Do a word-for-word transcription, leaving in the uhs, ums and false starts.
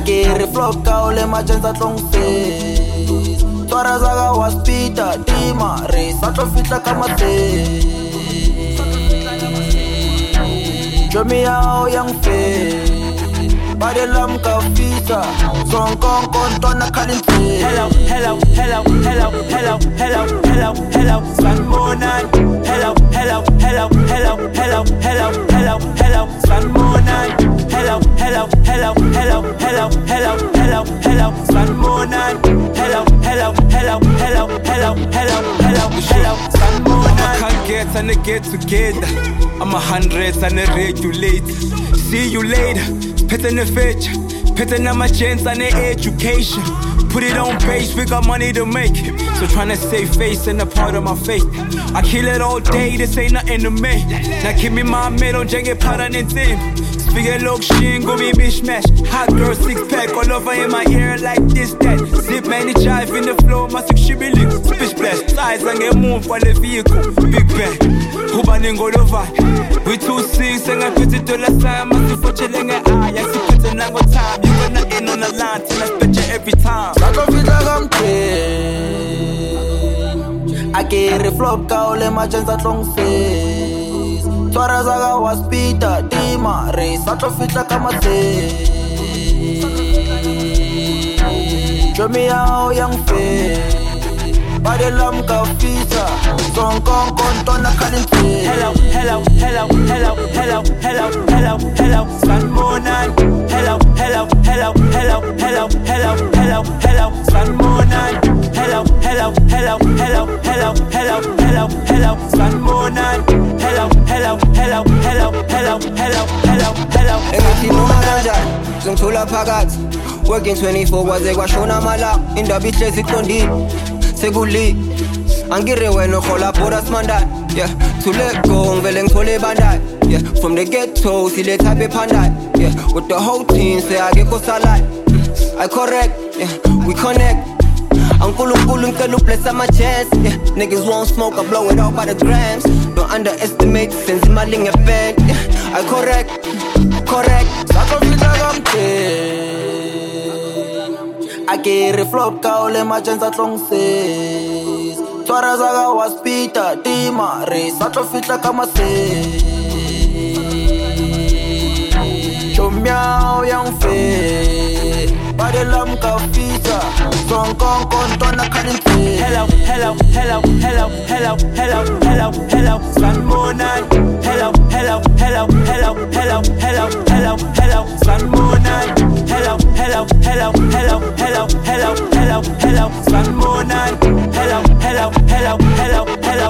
Akiri flop ka ole machenza tlong face Twara zaga waspita Tima re Sato fitla kama te Jomi yao yang face Badelam ka fisa Song kong kontona kalinte Hello, hello, hello, hello, hello, hello, hello, hello, sun moon night. Hello, hello, hello, hello, hello, hello, hello, hello, sun moon night. Hello, hello, hello, hello, hello, hello, hello, hello, sun moon night. Hello, hello, hello, hello, hello, hello, hello, hello, sun moon night. I can't get and get together. I'm a hundreds and a regulate. See you later. Pet in the fetch. Pet in my chance and the education. Put it on base, we got money to make. So tryna save face and a part of my faith. I kill it all day, this ain't nothing to me. Now keep me my middle, jenge para nintin. Speak a look, she ain't gonna be mishmash. Hot girl, six pack, all over in my ear like this, that. Zip man, it jive in the flow, my six shibby lick. Spish blast, size and get move for the vehicle. Big bang, who banning go over. We two six and I put it to the side, my super chilling at eye. I see put an angle time, you got nothing on the line till I spit you every time. Sato fitla kamte Akiri flop ka ole machenza tlong face Twara zaga waspita Tima re Sato fitla kama te Jomi yao yang face Badelam ka fisa Song kong kontona kalinte Hello, hello, hello, hello, hello, hello, hello, hello, sun moon night. Hello, hello, hello, hello, hello, hello, hello, hello, sun moon night. Hello, hello, hello, hello, hello, hello, hello, hello, sun moon night. Hello, hello, hello, hello, hello, hello, hello, hello. Everything no manager, zongithola phakathi. Working twenty-four kwaze kwashona mala. Indaba ihlezi iqondile. Seguli angire wena khola bora smandai. Yeah, to let go ngivele ngithole bandai. Yeah, from the ghetto siletha bephandai. Yeah, with the whole team say akekho salai. I correct, yeah, we connect. Unkulunkulu ngicela bless my chance. Yeah, niggas won't smoke, I blow it out by the grams. Don't underestimate sense imali ngeband. Yeah, I correct, correct. Sato fitla kamte Akiri flop ka ole machenza tlong face Twara zaga waspita Tima re Sato fitla kama se Chomyao yang fe Badelam ka fisa Song kong kontona kalinte Hello, hello, hello, hello, hello, hello, hello, hello, sun moon night. Hello, hello, hello, hello, hello, hello, hello, hello, sun moon night. Hello, hello, hello, hello, hello, hello, hello, hello, sun moon night. Hello, hello, hello, hello, hello,